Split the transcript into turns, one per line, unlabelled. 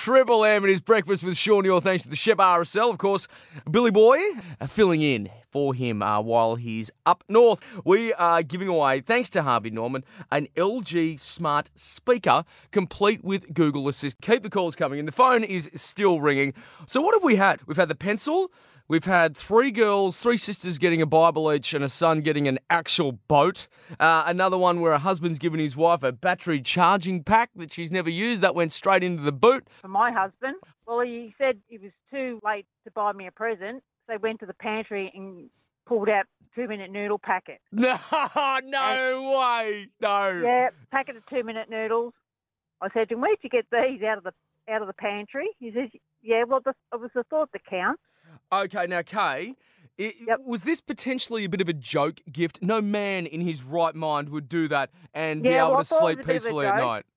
Triple M and his breakfast with Sean York, thanks to the Shep RSL. Of course, Billy Boy filling in for him while he's up north. We are giving away, thanks to Harvey Norman, an LG smart speaker complete with Google Assist. Keep the calls coming, and the phone is still ringing. So what have we had? We've had the pencil. We've had 3 girls, 3 sisters getting a Bible each and a son getting an actual boat. Another one where a husband's given his wife a battery charging pack that she's never used. That went straight into the boot.
For my husband, well, he said it was too late to buy me a present, so he went to the pantry and pulled out a 2-minute noodle packet.
No way. No.
Yeah, packet of 2-minute noodles. I said to him, where'd you get these out of the pantry? He says, yeah, well, it was the thought that counts.
Okay, now, Kay, was this potentially a bit of a joke gift? No man in his right mind would do that and be able to sleep peacefully at night.